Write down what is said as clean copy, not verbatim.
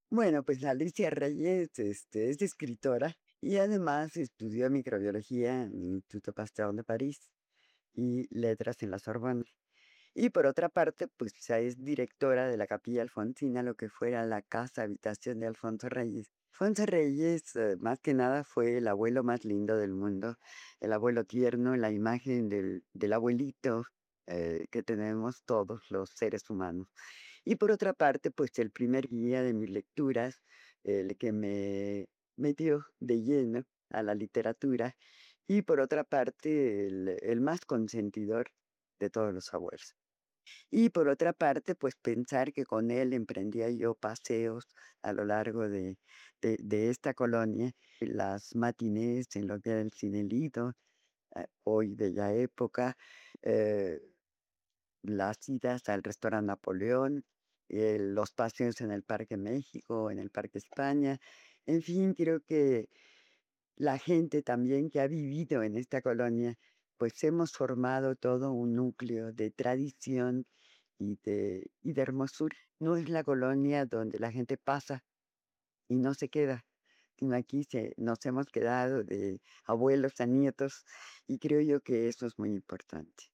Bueno, pues Alicia Reyes, es escritora y además estudió microbiología en el Instituto Pasteur de París y letras en la Sorbona. Y por otra parte, pues ya es directora de la Capilla Alfonsina, lo que fuera la casa habitación de Alfonso Reyes. Alfonso Reyes, más que nada, fue el abuelo más lindo del mundo, el abuelo tierno, la imagen del abuelito que tenemos todos los seres humanos. Y por otra parte, pues el primer guía de mis lecturas, el que me metió de lleno a la literatura, y por otra parte, el más consentidor de todos los abuelos. Y por otra parte, pues pensar que con él emprendía yo paseos a lo largo de esta colonia, las matinés en lo que era el Cine Lido, hoy de la época, eh, las idas al restaurante Napoleón, los paseos en el Parque México, en el Parque España. En fin, creo que la gente también que ha vivido en esta colonia, pues hemos formado todo un núcleo de tradición y de hermosura. No es la colonia donde la gente pasa y no se queda, sino aquí nos hemos quedado de abuelos a nietos y creo yo que eso es muy importante.